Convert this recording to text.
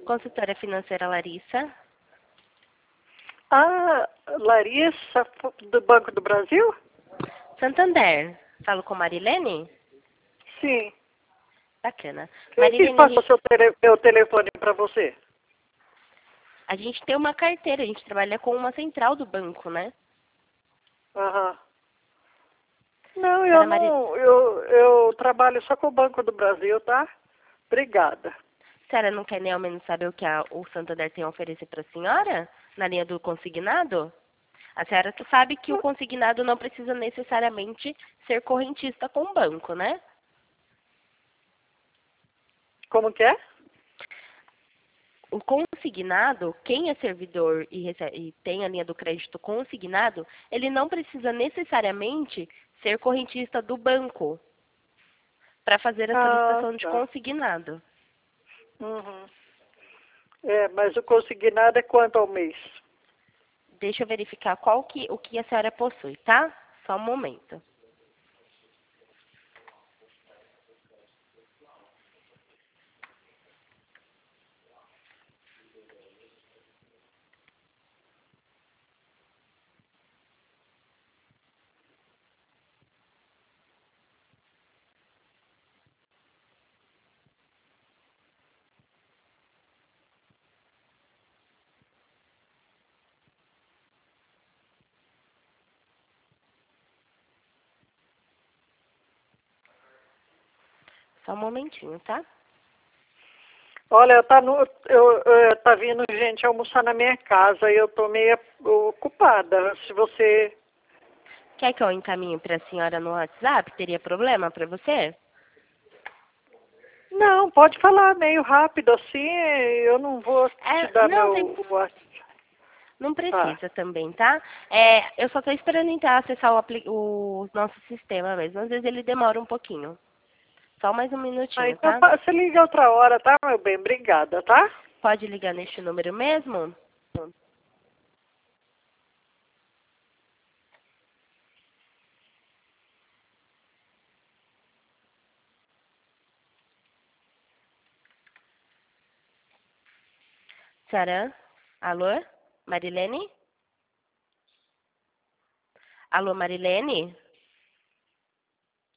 Consultora financeira Larissa. Ah, Larissa, do Banco do Brasil? Santander. Falo com Marilene? Sim. Bacana. Quem que Marilene, passou meu telefone para você? a gente tem uma carteira, a gente trabalha com uma central do banco, né? Aham. Não, eu Senhora Mari... não, eu trabalho só com o Banco do Brasil, tá? Obrigada. A senhora não quer nem ao menos saber o que o Santander tem a oferecer para a senhora? Na linha do consignado? A senhora sabe que o consignado não precisa necessariamente ser correntista com o banco, né? Como que é? O consignado, quem é servidor e tem a linha do crédito consignado, ele não precisa necessariamente ser correntista do banco para fazer a Ah, solicitação de tá. consignado. Uhum. É, mas o consignado é quanto ao mês? Deixa eu verificar o que a senhora possui, tá? Só um momento. Só um momentinho, tá? Olha, tá vindo gente almoçar na minha casa e eu tô meio ocupada. Se você... Quer que eu encaminhe para a senhora no WhatsApp? Teria problema para você? Não, pode falar meio rápido assim, eu não vou te dar Não, tem, meu WhatsApp. não Tá. precisa também, tá? Eu só estou esperando entrar, acessar o nosso sistema mesmo. Às vezes ele demora um pouquinho. Só mais um Ah, minutinho, então tá? você liga outra hora, tá, meu bem? Obrigada, tá? Pode ligar neste número mesmo? Senhora? Alô? Marilene? Alô, Marilene?